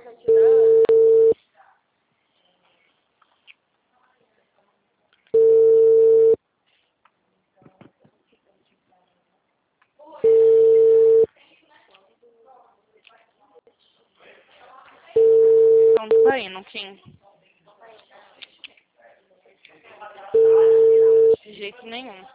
Não tá indo, Kim. De jeito nenhum.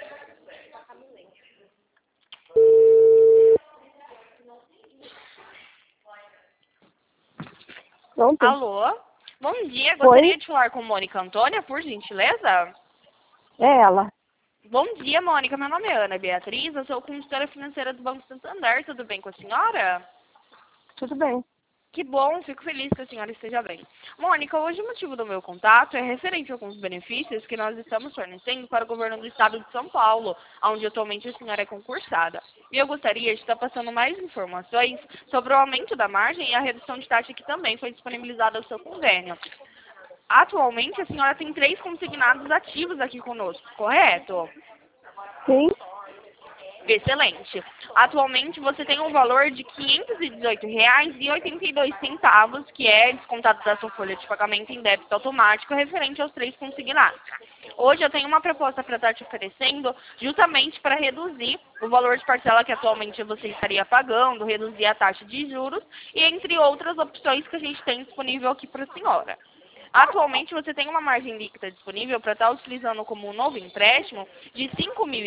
Pronto. Alô? Bom dia, Oi? gostaria de falar com Mônica Antônia, por gentileza? É ela. Bom dia, Mônica. Meu nome é Ana Beatriz, eu sou consultora financeira do Banco Santander. Tudo bem com a senhora? Tudo bem. Que bom, fico feliz que a senhora esteja bem. Mônica, hoje o motivo do meu contato é referente a alguns benefícios que nós estamos fornecendo para o governo do estado de São Paulo, onde atualmente a senhora é concursada. E eu gostaria de estar passando mais informações sobre o aumento da margem e a redução de taxa que também foi disponibilizada ao seu convênio. Atualmente, a senhora tem 3 consignados ativos aqui conosco, correto? Sim. Excelente. Atualmente você tem um valor de R$ 518,82, que é descontado da sua folha de pagamento em débito automático referente aos 3 consignados. Hoje eu tenho uma proposta para estar te oferecendo justamente para reduzir o valor de parcela que atualmente você estaria pagando, reduzir a taxa de juros e entre outras opções que a gente tem disponível aqui para a senhora. Atualmente você tem uma margem líquida disponível para estar utilizando como um novo empréstimo de R$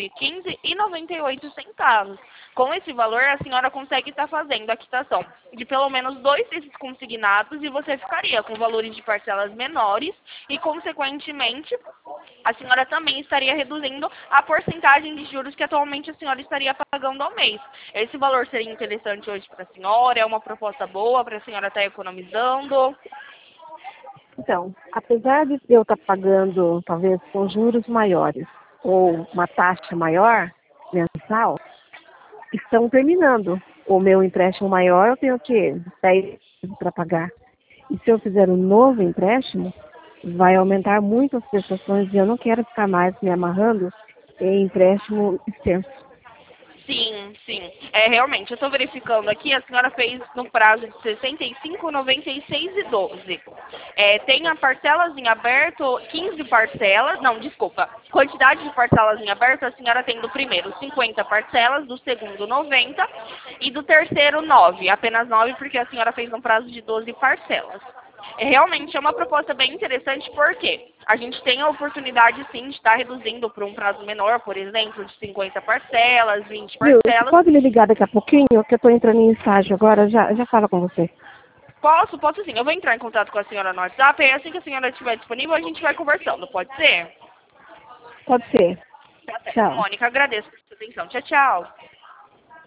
5.015,98. Com esse valor, a senhora consegue estar fazendo a quitação de pelo menos 2 desses consignados e você ficaria com valores de parcelas menores e, consequentemente, a senhora também estaria reduzindo a porcentagem de juros que atualmente a senhora estaria pagando ao mês. Esse valor seria interessante hoje para a senhora? É uma proposta boa para a senhora estar economizando? Então, apesar de eu estar pagando, talvez, com juros maiores ou uma taxa maior mensal, estão terminando. O meu empréstimo maior, eu tenho o quê? 10 para pagar. E se eu fizer um novo empréstimo, vai aumentar muito as prestações e eu não quero ficar mais me amarrando em empréstimo extenso. Sim, sim. É, realmente, eu estou verificando aqui, a senhora fez no prazo de 65, 96 e 12. Tem a parcelas em aberto, 15 parcelas, não, desculpa, quantidade de parcelas em aberto, a senhora tem do primeiro 50 parcelas, do segundo 90 e do terceiro 9, apenas 9 porque a senhora fez no prazo de 12 parcelas. Realmente é uma proposta bem interessante porque a gente tem a oportunidade sim de estar reduzindo para um prazo menor, por exemplo, de 50 parcelas, 20 Viu, você parcelas. pode me ligar daqui a pouquinho, que eu estou entrando em estágio agora, já falo com você. Posso sim. Eu vou entrar em contato com a senhora no WhatsApp e assim que a senhora estiver disponível a gente vai conversando, pode ser? Pode ser. Tá certo. Tchau. Mônica, agradeço por sua atenção. Tchau, tchau.